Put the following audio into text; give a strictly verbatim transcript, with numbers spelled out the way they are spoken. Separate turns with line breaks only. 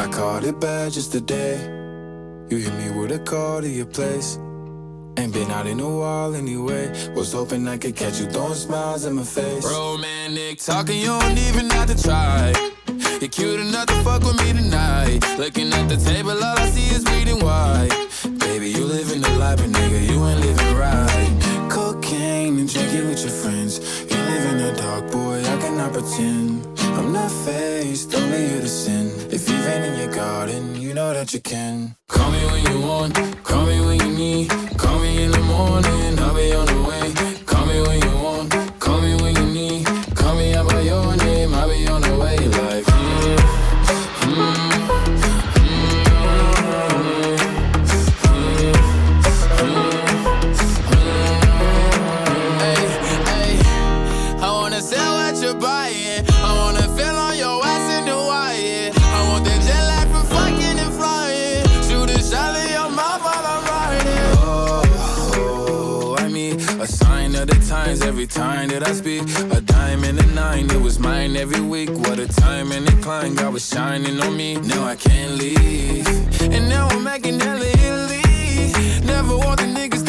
I caught it bad just today. You hit me with a call to your place. Ain't been out in a while anyway. Was hoping I could catch you throwing smiles in my face.
Romantic talking, you don't even have to try. You're cute enough to fuck with me tonight. Looking at the table, all I see is bleeding white. Baby, you living the life, but nigga, you ain't living right.
Cocaine and drinking with your friends. You live in the dark, boy, I cannot pretend. I'm not faced, only you to sin. If you've been in your garden, you know that you can.
Call me when you want, call me when you need. Call me in the morning, I'll be on the way. Call me when you want, call me when you need. Call me out by your name, I'll be on the way. Like, mm, mm, sell what you're buying. I wanna feel on your ass in Hawaii. I want that jet lag from fucking and flying. Shoot a shot in your mouth while I'm riding.
Oh, I mean, a sign of the times every time that I speak. A dime and a nine, it was mine every week. What a time and a climb, God was shining on me. Now I can't leave, and now I'm making hella Italy. Never want the niggas